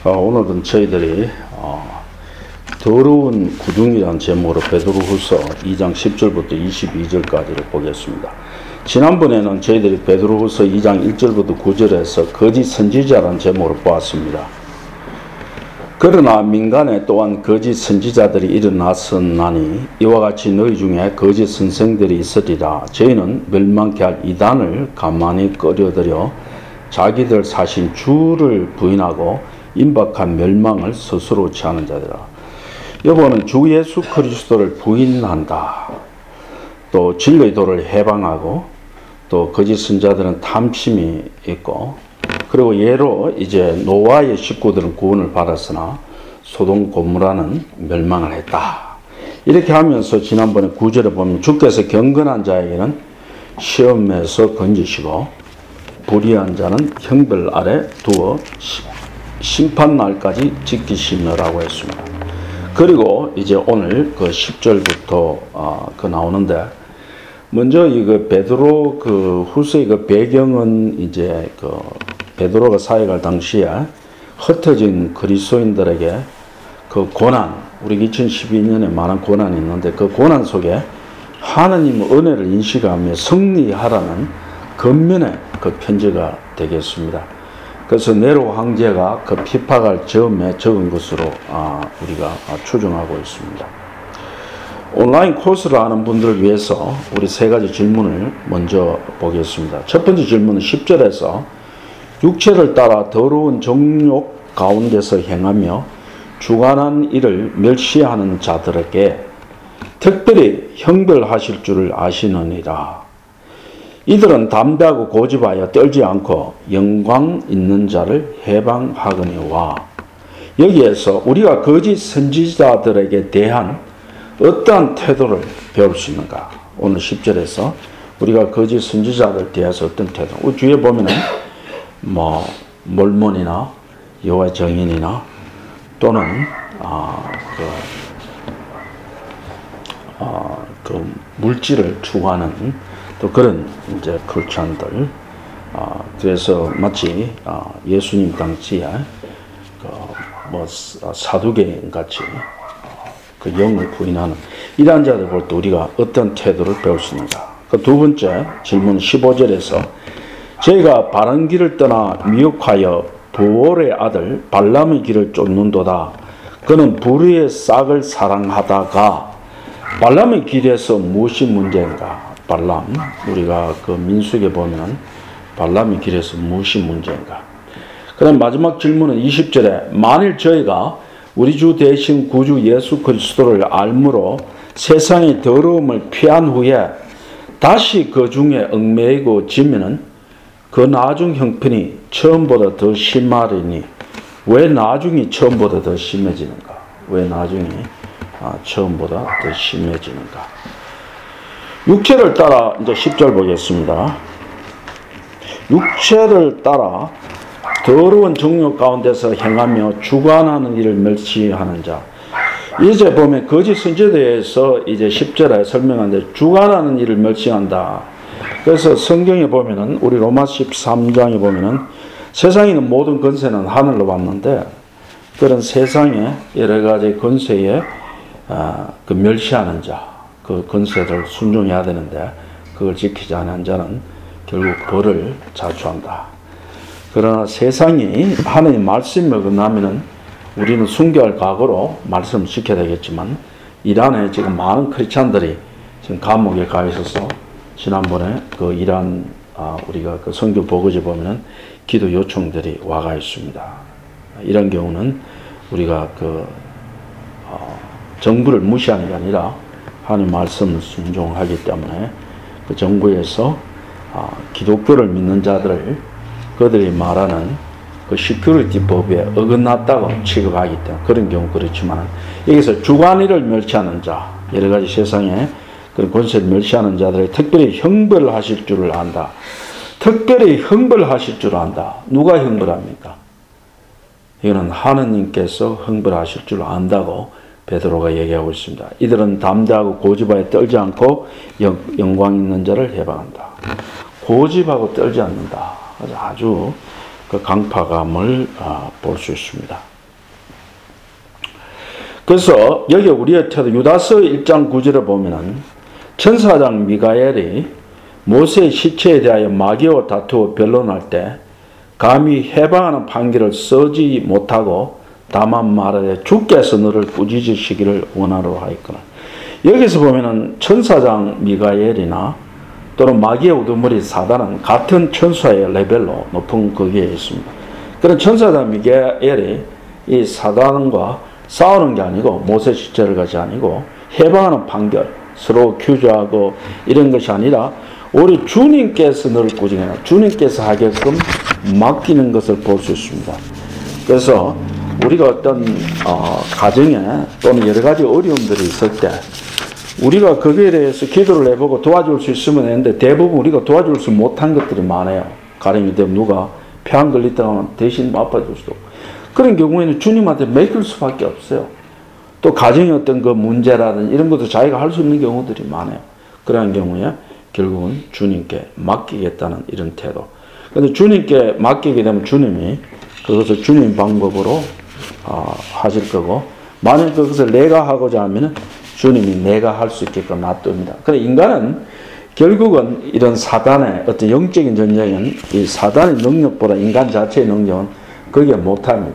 오늘은 저희들이 더러운 구둥이라는 제목으로 베드로후서 2장 10절부터 22절까지를 보겠습니다. 지난번에는 저희들이 베드로후서 2장 1절부터 9절에서 거짓 선지자라는 제목으로 보았습니다. 그러나 민간에 또한 거짓 선지자들이 일어났으나니 이와 같이 너희 중에 거짓 선생들이 있으리라. 저희는 멸망케 할 이단을 가만히 꺼려들여 자기들 사신 주를 부인하고 임박한 멸망을 스스로 취하는 자들아. 여보는 주 예수 그리스도를 부인한다. 또 진리의 도를 해방하고 또 거짓 선자들은 탐심이 있고, 그리고 예로 이제 노아의 식구들은 구원을 받았으나 소돔 고모라는 멸망을 했다. 이렇게 하면서 지난번에 9절에 보면 주께서 경건한 자에게는 시험에서 건지시고 불의한 자는 형벌 아래 두어 심판날까지 지키시느라고 했습니다. 그리고 이제 오늘 그 10절부터 나오는데, 먼저 이거 베드로 그 후서의 그 배경은 이제 그 베드로가 사역할 당시에 흩어진 그리스도인들에게 그 고난, 우리 2012년에 많은 고난이 있는데 그 고난 속에 하나님의 은혜를 인식하며 승리하라는 겉면의 그 편지가 되겠습니다. 그래서 네로 황제가 그 핍박할 즈음에 적은 것으로 우리가 추정하고 있습니다. 온라인 코스를 하는 분들을 위해서 우리 세 가지 질문을 먼저 보겠습니다. 첫 번째 질문은 10절에서 육체를 따라 더러운 정욕 가운데서 행하며 주관한 일을 멸시하는 자들에게 특별히 형벌하실 줄을 아시느니라. 이들은 담대하고 고집하여 떨지 않고 영광 있는 자를 해방하거니와. 여기에서 우리가 거짓 선지자들에게 대한 어떠한 태도를 배울 수 있는가? 오늘 10절에서 우리가 거짓 선지자들 대해서 어떤 태도? 뒤에 보면은 몰몬이나 여호와의 증인이나 또는 그 물질을 추구하는 또 그런 이제 크리스찬들, 그래서 마치 예수님 당시에 사두개인 같이 그 영을 부인하는 이러한 자들 볼 때 우리가 어떤 태도를 배울 수 있는가? 그 두 번째 질문 15절에서 저희가 바른 길을 떠나 미혹하여 부올의 아들 발람의 길을 쫓는도다. 그는 불의의 싹을 사랑하다가 발람의 길에서 무엇이 문제인가? 발람, 우리가 그 민수기에 보면 발람의 길에서 무엇이 문제인가? 그다음 마지막 질문은 20절에 만일 저희가 우리 주 대신 구주 예수 그리스도를 알므로 세상의 더러움을 피한 후에 다시 그 중에 얽매이고 지면은 그 나중 형편이 처음보다 더 심하리니. 왜 나중이 처음보다 더 심해지는가? 왜 나중이 처음보다 더 심해지는가? 육체를 따라 이제 10절 보겠습니다. 육체를 따라 더러운 정욕 가운데서 행하며 주관하는 일을 멸시하는 자. 이제 보면 거짓 선지자에 대해서 이제 10절에 설명하는데 주관하는 일을 멸시한다. 그래서 성경에 보면은 우리 로마 13장에 보면은 세상에 있는 모든 권세는 하늘로 왔는데 그런 세상의 여러 가지 권세에 그 멸시하는 자, 그 권세를 순종해야 되는데 그걸 지키지 않은 자는 결국 벌을 자초한다. 그러나 세상이 하나님 말씀을 어긋나면은 우리는 순교할 각오로 말씀을 지켜야 되겠지만 이란에 지금 많은 크리스찬들이 지금 감옥에 가 있어서 지난번에 그 이란 우리가 그 성경 보고지 보면은 기도 요청들이 와가 있습니다. 이런 경우는 우리가 그 정부를 무시하는 게 아니라 하나님 말씀을 순종하기 때문에 그 정부에서 기독교를 믿는 자들을 그들이 말하는 그 시큐리티 법에 어긋났다고 취급하기 때문에 그런 경우 그렇지만 여기서 주관의를 멸시하는 자, 여러 가지 세상에 그런 권세를 멸시하는 자들이 특별히 형벌하실 줄을 안다. 특별히 형벌하실 줄 안다. 누가 형벌합니까? 이거는 하느님께서 형벌하실 줄 안다고 베드로가 얘기하고 있습니다. 이들은 담대하고 고집하여 떨지 않고 영광 있는 자를 해방한다. 고집하고 떨지 않는다. 아주 그 강파감을 볼 수 있습니다. 그래서 여기 우리의 태도 유다서 1장 9절에 보면은 천사장 미가엘이 모세의 시체에 대하여 마귀와 다투어 변론할 때 감히 해방하는 판결을 쓰지 못하고 다만 말하되 주께서 너를 꾸짖으시기를 원하노라 하였거나. 여기서 보면은 천사장 미가엘이나 또는 마귀의 우두머리 사단은 같은 천사의 레벨로 높은 거기에 있습니다. 그런 천사장 미가엘이 이 사단과 싸우는 게 아니고 모세 시체를 것이 아니고 해방하는 판결, 서로 규제하고 이런 것이 아니라 우리 주님께서 너를 꾸짖으나 주님께서 하게끔 맡기는 것을 볼 수 있습니다. 그래서 우리가 어떤 가정에 또는 여러 가지 어려움들이 있을 때 우리가 거기에 대해서 기도를 해보고 도와줄 수 있으면 되는데 대부분 우리가 도와줄 수 못한 것들이 많아요. 가령이 되면 누가 폐암 걸렸다가 대신 아파줄 수도 없고 그런 경우에는 주님한테 맡길 수밖에 없어요. 또 가정의 어떤 그 문제라든지 이런 것도 자기가 할 수 있는 경우들이 많아요. 그러한 경우에 결국은 주님께 맡기겠다는 이런 태도. 그런데 주님께 맡기게 되면 주님이 그것을 주님 방법으로 하실 거고 만약 그것을 내가 하고자 하면 주님이 내가 할 수 있게끔 놔둡니다. 그런데 인간은 결국은 이런 사단의 어떤 영적인 전쟁은 이 사단의 능력보다 인간 자체의 능력은 거기에 못합니다.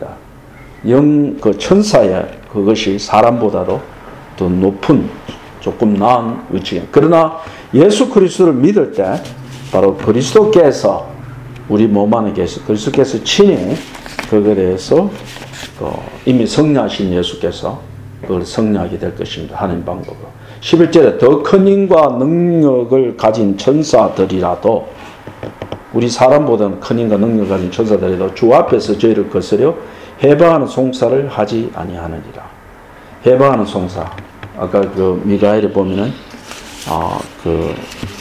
그 천사의 그것이 사람보다도 더 높은 조금 나은 위치에. 그러나 예수 그리스도를 믿을 때 바로 그리스도께서 우리 몸 안에 계셔 그리스도께서 친히 그것에 대해서 이미 성리하신 예수께서 그걸 성리하게 될 것입니다. 하나님 방법으로. 11절에 더 큰 힘과 능력을 가진 천사들이라도 우리 사람보다는 큰 힘과 능력을 가진 천사들이라도 주 앞에서 저희를 거스려 해방하는 송사를 하지 아니하느니라. 해방하는 송사. 아까 그 미가엘이 보면은 그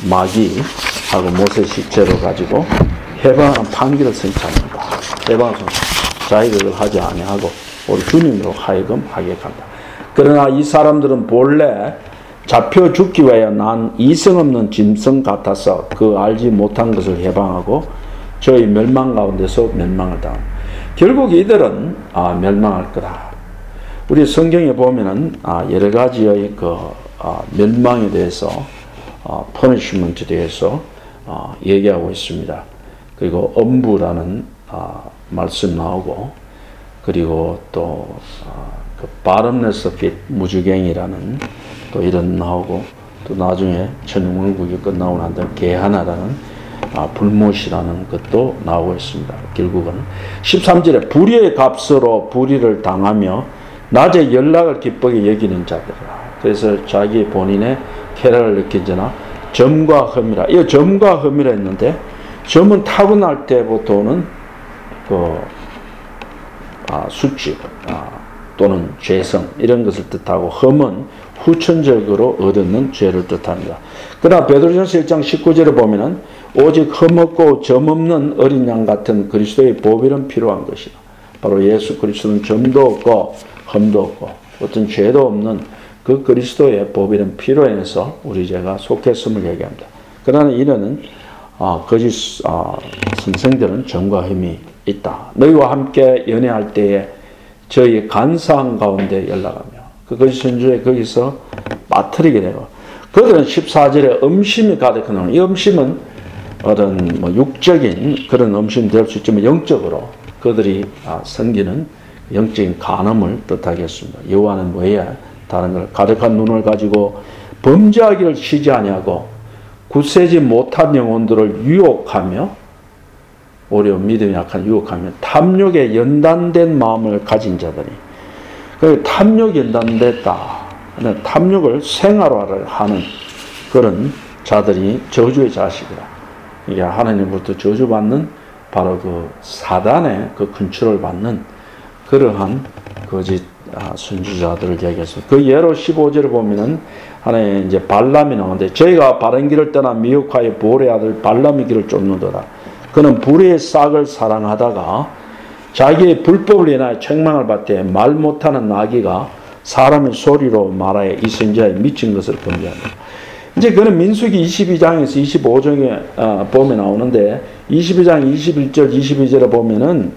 마귀하고 모세 시체로 가지고 해방하는 판결을 선포합니다. 해방하는 송사. 자기가 그걸 하지 아니하고 우리 주님으로 하여금 하게 한다. 그러나 이 사람들은 본래 잡혀 죽기 위하여 난 이성 없는 짐승 같아서 그 알지 못한 것을 해방하고 저희 멸망 가운데서 멸망을 당한다. 결국 이들은 멸망할 거다. 우리 성경에 보면은 여러 가지의 그 멸망에 대해서 퍼니시먼트에 대해서 얘기하고 있습니다. 그리고 엄부라는 말씀 나오고 그리고 또 그 바름네스 핏 무주갱이라는 또 이런 나오고 또 나중에 천년왕국이 끝나고 난 다음에 게하나라는 불못이라는 것도 나오고 있습니다. 결국은 13절에 불의의 값으로 불의를 당하며 낮에 연락을 기쁘게 여기는 자들이라. 그래서 자기 본인의 쾌락을 느끼잖아. 점과 흠이라. 이 점과 흠이라 했는데 점은 타고날 때부터는 그 수치 또는 죄성 이런 것을 뜻하고 흠은 후천적으로 얻는 죄를 뜻합니다. 그러나 베드로전서 1장 19절에 보면은 오직 흠없고 점없는 어린 양 같은 그리스도의 보혈은 필요한 것이다. 바로 예수 그리스도는 점도 없고 흠도 없고 어떤 죄도 없는 그 그리스도의 보혈은 필요해서 우리 죄가 속했음을 얘기합니다. 그러나 이는 거짓 선생들은 점과 흠이 있다. 너희와 함께 연애할 때에 저희 간사한 가운데 연락하며 그 거짓 선주에 거기서 빠뜨리게 되고 그들은 14절에 음심이 가득한 이 음심은 어떤 육적인 그런 음심이 될 수 있지만 영적으로 그들이 섬기는 영적인 간음을 뜻하겠습니다. 여호와는 뭐에 다른 걸 가득한 눈을 가지고 범죄하기를 쉬지 아니하고 굳세지 못한 영혼들을 유혹하며 오히려 믿음이 약한 유혹하며 탐욕에 연단된 마음을 가진 자들이 그 탐욕이 연단됐다. 탐욕을 생활화를 하는 그런 자들이 저주의 자식이다. 이게 하나님으로부터 저주받는 바로 그 사단의 그 컨트롤을 받는 그러한 거짓 선지자들을 얘기했습니다. 그 예로 15절을 보면은 하나의 이제 발람이 나오는데 저희가 바른 길을 떠나 미혹하여 보레의 아들 발람의 길을 쫓는도다. 그는 불의의 싹을 사랑하다가 자기의 불법을 인하여 책망을 받되 말 못하는 나귀가 사람의 소리로 말하여 이 선지자의 미친 것을 금지한다. 이제 그는 민수기 22장에서 25장에 보면 나오는데 22장 21절 22절에 보면은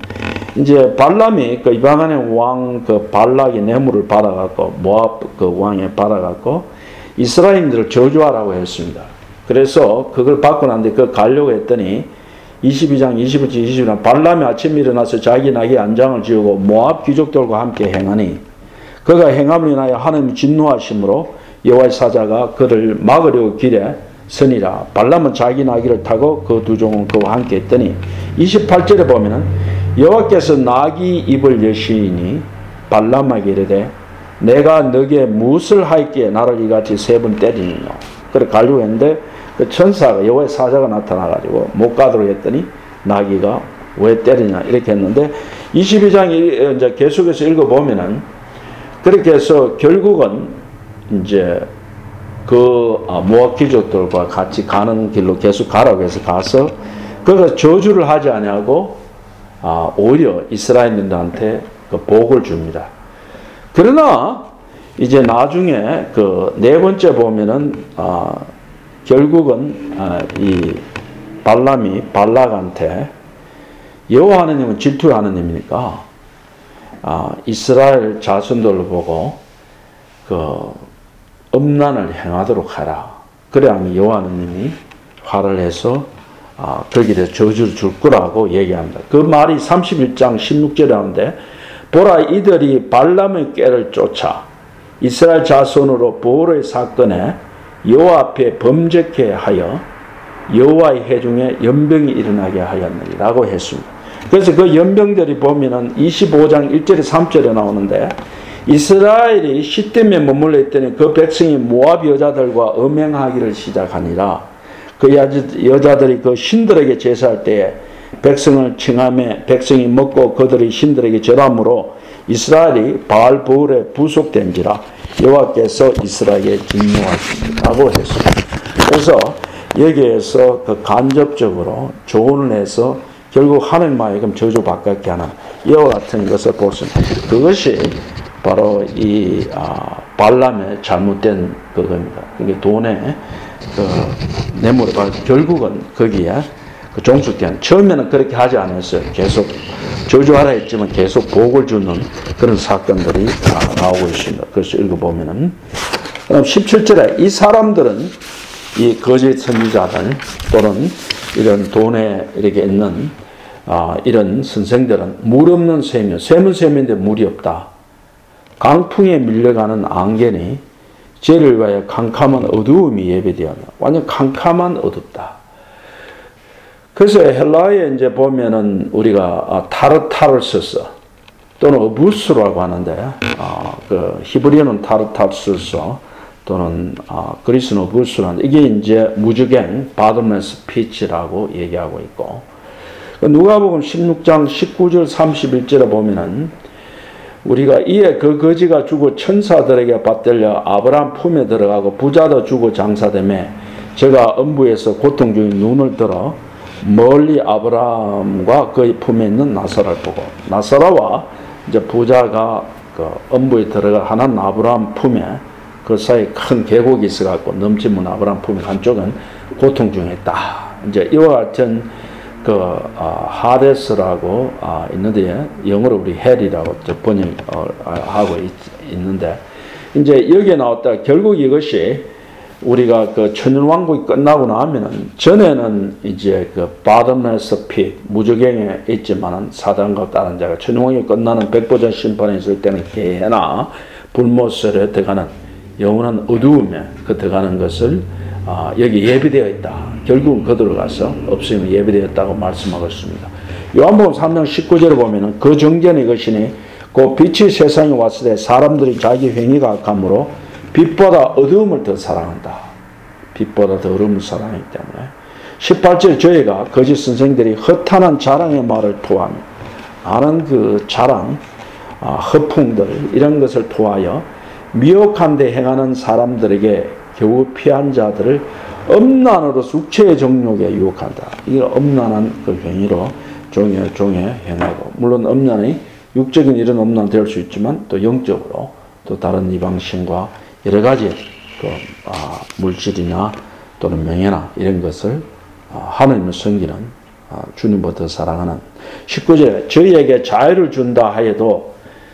이제 발람이 그 이방인의 왕 그 발락의 뇌물을 받아갖고 모압 그 왕에 받아갖고 이스라엘인들을 저주하라고 했습니다. 그래서 그걸 받고 난데 그걸 가려고 했더니 22장 20절 22장 발람이 아침에 일어나서 자기 나귀 안장을 지우고 모압 귀족들과 함께 행하니 그가 행함을 인하여 하나님이 진노하심으로 여호와의 사자가 그를 막으려고 길에 서니라. 발람은 자기 나귀를 타고 그 두 종은 그와 함께 했더니 28절에 보면은 여호와께서 나귀 입을 여시니 발람에게 이르되 내가 너게 무엇을 하였기에 나를 이같이 세 번 때리느냐. 그래 가려고 했는데 그 천사가 여호와의 사자가 나타나가지고 못 가도록 했더니 나귀가 왜 때리냐 이렇게 했는데 22장 이제 계속해서 읽어보면은 그렇게 해서 결국은 이제 그 모압 귀족들과 같이 가는 길로 계속 가라고 해서 가서 그가 저주를 하지 아니하고 오히려 이스라엘인들한테 그 복을 줍니다. 그러나 이제 나중에 그 네 번째 보면은 결국은 이 발람이 발락한테 여호와 하나님은 질투의 하나님이니까 이스라엘 자손들을 보고 그 음란을 행하도록 하라. 그래야 여호와 하나님이 화를 해서 거기에 저주를 줄 거라고 얘기합니다. 그 말이 31장 16절에 하는데 보라 이들이 발람의 꾀를 쫓아 이스라엘 자손으로 보호의 사건에 여호와 앞에 범죄케 하여 여호와의 회중에 연병이 일어나게 하였느니라고 했습니다. 그래서 그 연병들이 보면은 25장 1절에 3절에 나오는데 이스라엘이 시딤에 머물러 있더니 그 백성이 모압 여자들과 음행하기를 시작하니라. 그 여자들이 그 신들에게 제사할 때에 백성을 칭함에 백성이 먹고 그들이 신들에게 절함으로 이스라엘이 바알브올에 부속된지라 여호와께서 이스라엘에 진노하시라고 했습니다. 그래서 여기에서 그 간접적으로 조언을 해서 결국 하나님하여금 저주받게 하는 이와 같은 것을 볼 수 있습니다. 그것이 바로 이 발람의 잘못된 그겁니다. 그게 돈에 그 뇌물을 받아 결국은 거기에 그 종속된 처음에는 그렇게 하지 않았어요. 계속 저주하라 했지만 계속 복을 주는 그런 사건들이 나오고 있습니다. 그래서 읽어보면은 그럼 17절에 이 사람들은 이 거짓 선지자들 또는 이런 돈에 이렇게 있는 이런 선생들은 물 없는 샘이요 샘은 샘인데 물이 없다. 강풍에 밀려가는 안개니 죄를 위하여 캄캄한 어두움이 예비되었다. 완전 캄캄한 어둡다. 그래서 헬라어에 이제 보면은 우리가 타르타르스스 또는 어부스라고 하는데 그 히브리어는 타르타르스스 또는 그리스는 어부스라는데 이게 이제 무주갱 바드메스 피치라고 얘기하고 있고 누가복음 16장 19절 31절에 보면은 우리가 이에 그 거지가 죽어 천사들에게 받들려 아브라함 품에 들어가고 부자도 죽어 장사되매 제가 음부에서 고통 중에 눈을 들어 멀리 아브라함과 그의 품에 있는 나사라를 보고 나사라와 이제 부자가 그 음부에 들어가 하나는 아브라함 품에 그 사이에 큰 계곡이 있어갖고 넘치면 아브라함 품에 한쪽은 고통 중에 있다. 이제 이와 같은 그 하데스라고 있는데 영어로 우리 헬이라고 번역하고 있는데 이제 여기에 나왔다. 결국 이것이 우리가 그 천년왕국이 끝나고 나면은 전에는 이제 그 바드메스 핏 무저갱에 있지만은 사단과 다른 자가 천년왕국이 끝나는 백보전 심판에 있을 때는 개나 불못설에 들어가는 영원한 어두움에 그 들어가는 것을 여기 예비되어 있다. 결국은 그들로 가서 없으면 예비되었다고 말씀하고 있습니다. 요한복음 3장 19절에 보면은 그 정전이 것이니 그 빛이 세상에 왔을 때 사람들이 자기 행위가 악함으로 빛보다 어두움을 더 사랑한다. 빛보다 더 어두움을 사랑하기 때문에 18절 저희가 거짓 선생들이 허탄한 자랑의 말을 토하며 아는 그 자랑 허풍들 이런 것을 토하여 미혹한 데 행하는 사람들에게 겨우 피한 자들을 음란으로 숙체의 정욕에 유혹한다. 이게 음란한 그 행위로 종에 행하고 물론 음란이 육적인 이런 음란 될 수 있지만 또 영적으로 또 다른 이방신과 여러 가지 그 물질이나 또는 명예나 이런 것을 하나님을 섬기는 주님보다 더 사랑하는. 19절에 저희에게 자유를 준다 하여도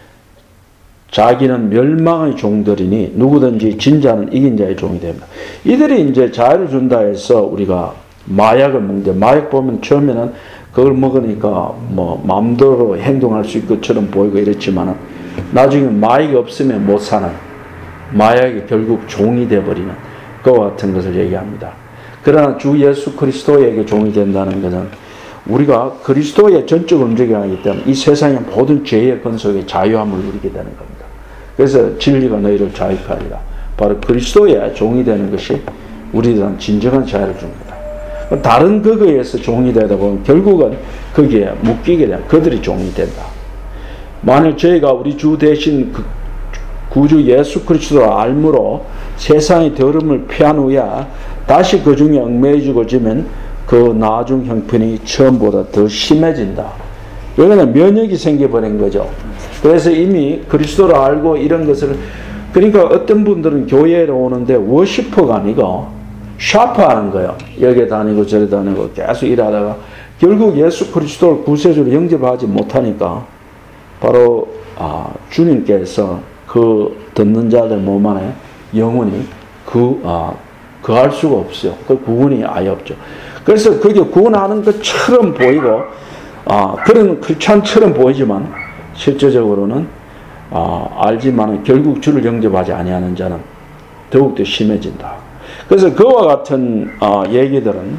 자기는 멸망의 종들이니 누구든지 진 자는 이긴 자의 종이 됩니다. 이들이 이제 자유를 준다 해서 우리가 마약을 먹는데, 마약 보면 처음에는 그걸 먹으니까 뭐 마음대로 행동할 수 있을 것처럼 보이고 이랬지만 나중에 마약이 없으면 못 사는, 마약이 결국 종이 되어버리는 그와 같은 것을 얘기합니다. 그러나 주 예수 그리스도에게 종이 된다는 것은 우리가 그리스도의 전적으로 움직여야 하기 때문에 이 세상의 모든 죄의 근속에 자유함을 누리게 되는 겁니다. 그래서 진리가 너희를 자유케 하리라. 바로 그리스도의 종이 되는 것이 우리들은 진정한 자유를 줍니다. 다른 그거에서 종이 되다 보면 결국은 거기에 묶이게 돼. 그들이 종이 된다. 만일 저희가 우리 주 대신 구주 예수 그리스도를 알므로 세상의 더러움을 피한 후에 다시 그 중에 얽매여지면 그 나중 형편이 처음보다 더 심해진다. 여기는 면역이 생겨버린 거죠. 그래서 이미 그리스도를 알고 이런 것을, 그러니까 어떤 분들은 교회에 오는데 워시퍼가 아니고 샤프하는 거예요. 여기에 다니고 저리 다니고 계속 일하다가 결국 예수 그리스도를 구세주로 영접하지 못하니까 바로 주님께서 그 듣는 자들 몸 안에 영원히 구할 수가 없어요. 그 구원이 아예 없죠. 그래서 그게 구원하는 것처럼 보이고 그런 크리스찬처럼 보이지만 실제적으로는 알지만 결국 주를 영접하지 아니하는 자는 더욱더 심해진다. 그래서 그와 같은 얘기들은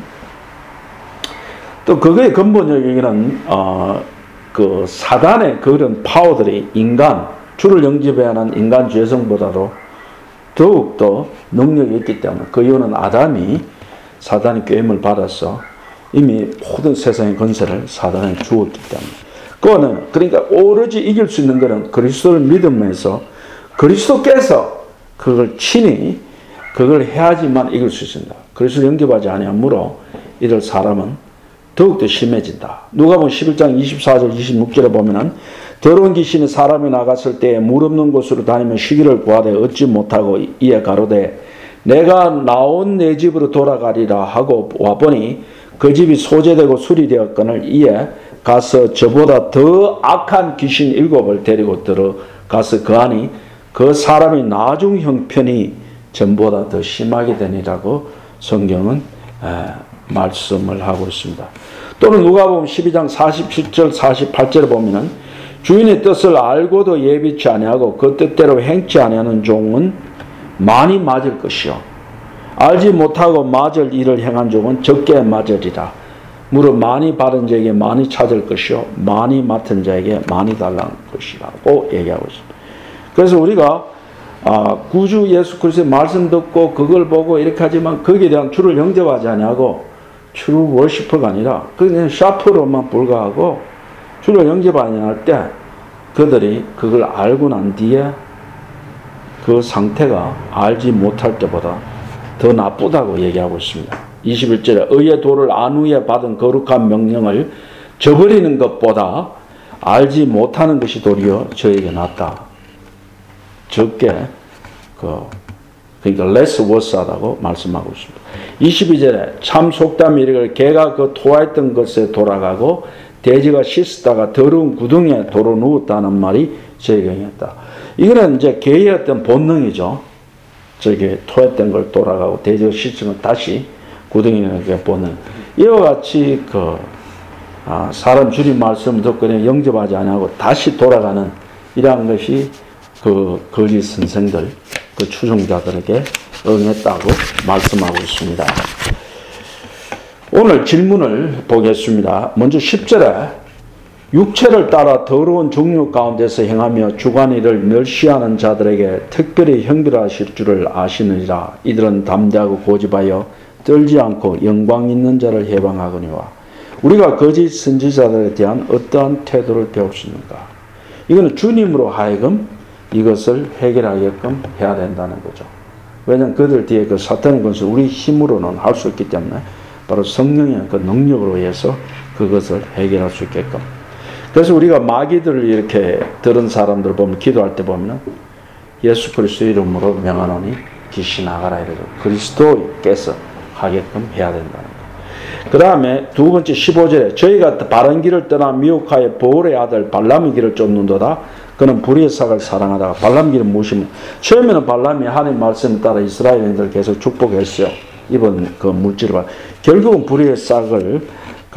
또 그거의 근본적 얘기는 그 사단의 그런 파워들이 주를 영접해야 하는 인간 죄성보다도 더욱더 능력이 있기 때문에, 그 이유는 아담이 사단의 꾀임을 받아서 이미 모든 세상의 권세를 사단에 주었기 때문에. 그거는 그러니까 오로지 이길 수 있는 것은 그리스도를 믿으면서 그리스도께서 그걸 친히 그걸 해야지만 이길 수 있습니다. 그리스도를 영접하지 아니하므로 이들 사람은 더욱더 심해진다. 누가복음 11장 24절 26절에 보면은 더러운 귀신이 사람이 나갔을 때에 물 없는 곳으로 다니며 쉬기를 구하되 얻지 못하고 이에 가로되 내가 나온 내 집으로 돌아가리라 하고 와보니 그 집이 소재되고 수리되었거늘 이에 가서 저보다 더 악한 귀신 7을 데리고 들어가서 거하니 그 사람이 나중 형편이 전보다 더 심하게 되니라고 성경은 말씀을 하고 있습니다. 또는 누가복음 12장 47절 48절에 보면은 주인의 뜻을 알고도 예비치 아니하고 그 뜻대로 행치 아니하는 종은 많이 맞을 것이요 알지 못하고 맞을 일을 행한 종은 적게 맞으리라. 무릇 많이 받은 자에게 많이 찾을 것이요 많이 맡은 자에게 많이 달라는 것이라고 얘기하고 있습니다. 그래서 우리가 구주 예수 그리스도의 말씀 듣고 그걸 보고 이렇게 하지만 거기에 대한 주를 영접하지 아니하고 트루 워시퍼가 아니라 그냥 샤프로만 불과하고 주를 영접하지 않을 때 그들이 그걸 알고 난 뒤에 그 상태가 알지 못할 때보다 더 나쁘다고 얘기하고 있습니다. 21절에 의의 도를 안 후에 받은 거룩한 명령을 저버리는 것보다 알지 못하는 것이 도리어 저에게 낫다. 적게 그러니까 less worse하다고 말씀하고 있습니다. 22절에 참 속담이 이르기를 개가 그 토하였던 것에 돌아가고 돼지가 씻다가 더러운 구덩이에 도로 누웠다는 말이 저에게 있다. 이거는 이제 개의 어떤 본능이죠. 저게 토했던 걸 돌아가고 돼지가 씻으면 다시 구덩이에 본능. 이와 같이 사람 주님 말씀 듣고 그냥 영접하지 않고 다시 돌아가는 이러한 것이 그 거짓 선생들, 그 추종자들에게 응했다고 말씀하고 있습니다. 오늘 질문을 보겠습니다. 먼저 10절에 육체를 따라 더러운 종류 가운데서 행하며 주관이를 멸시하는 자들에게 특별히 형벌하실 줄을 아시느니라. 이들은 담대하고 고집하여 떨지 않고 영광 있는 자를 해방하거니와. 우리가 거짓 선지자들에 대한 어떠한 태도를 배울 수 있는가? 이거는 주님으로 하여금 이것을 해결하게끔 해야 된다는 거죠. 왜냐하면 그들 뒤에 그 사탄의 권세 우리 힘으로는 할 수 없기 때문에 바로 성령의 그 능력으로 해서 그것을 해결할 수 있게끔. 그래서 우리가 마귀들을 이렇게 들은 사람들 보면 기도할 때 보면 예수 그리스도 이름으로 명하노니 귀신 나가라 이러죠. 그리스도께서 하게끔 해야 된다는 거예요. 그 다음에 두 번째 15절에 저희가 바른 길을 떠나 미혹하여 보울의 아들 발람의 길을 쫓는도다. 그는 불의의 삭을 사랑하다가 발람 길은 무엇이냐. 처음에는 발람이 하나님 말씀에 따라 이스라엘인들 계속 축복했어요. 이번 그 물질을 결국은 불의의 삭을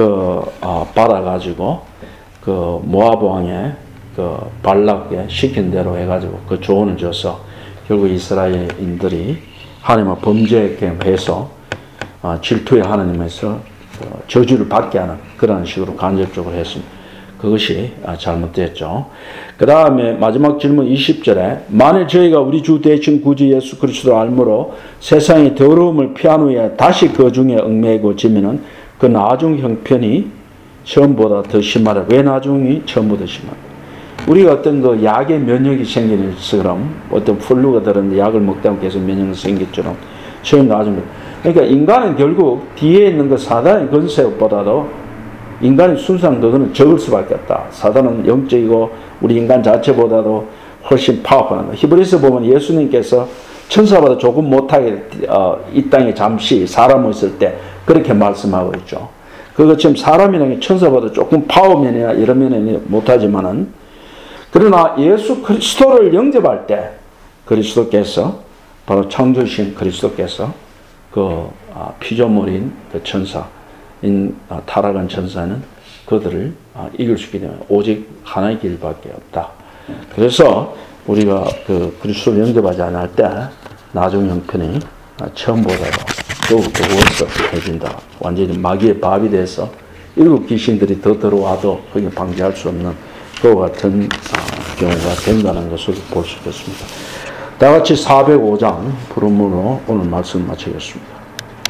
받아가지고 그 모압 왕의 그 발락에 시킨 대로 해가지고 그 조언을 줘서 결국 이스라엘인들이 하나님을 범죄해서 질투의 하나님에서 저주를 받게 하는 그런 식으로 간접적으로 했습니다. 그것이 잘못됐죠. 그 다음에 마지막 질문 20절에 만일 저희가 우리 주 대신 구주 예수 그리스도를 알므로 세상의 더러움을 피한 후에 다시 그 중에 얽매이고지면은 그 나중 형편이 처음보다 더 심하다. 왜 나중이 처음보다 심하다? 우리가 어떤 그 약의 면역이 생기는 것처럼 어떤 플루가 들었는데 약을 먹다 보면 계속 면역이 생겼처럼 처음 나중. 그러니까 인간은 결국 뒤에 있는 그 사단의 건세보다도 인간의 순수한 그거는 적을 수밖에 없다. 사단은 영적이고 우리 인간 자체보다도 훨씬 파워풀합니다. 히브리서 보면 예수님께서 천사보다 조금 못하게 이 땅에 잠시 사람을 있을 때 그렇게 말씀하고 있죠. 그것처럼 사람이라는 게 천사보다 조금 파워면이나 이런 면에는 못하지만은 그러나 예수 그리스도를 영접할 때 그리스도께서 바로 창조신 그리스도께서 그 피조물인 그 천사인 타락한 천사는 그들을 이길 수 있기 때문에 오직 하나의 길밖에 없다. 그래서 우리가 그 그리스도를 영접하지 않을 때 나중 형편이 처음보다도 더욱더 월석해진다. 완전히 마귀의 밥이 돼서 일곱 귀신들이 더 들어와도 그게 방지할 수 없는 그와 같은 경우가 된다는 것을 볼 수 있겠습니다. 다 같이 405장 부름으로 오늘 말씀 마치겠습니다.